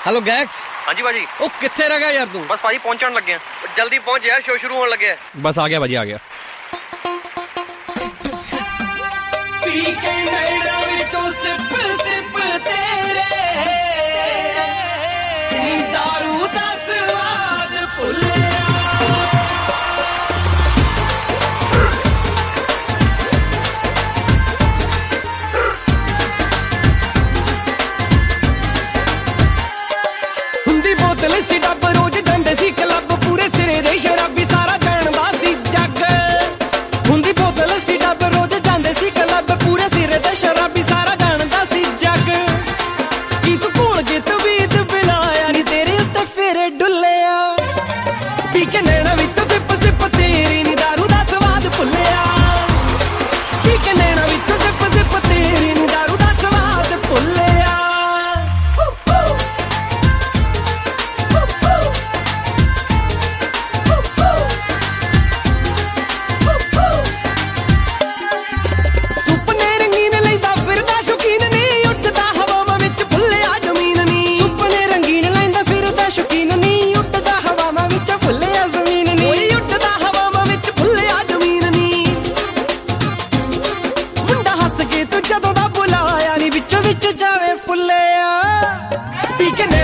Hello गैक्स। हाँ जी भाजी। ओ किथे रह गया यार तू? बस भाजी पहुंचने लगे हैं। जल्दी पहुंच यार, शो शुरू होने लगे हैं। बस आ गया भाजी, आ गया। ਜਦੋਂ ਦਾ ਬੁਲਾਇਆ ਨੀ ਵਿੱਚੋਂ ਵਿੱਚ ਜਾਵੇ ਫੁੱਲਿਆ ਪੀ ਕੇ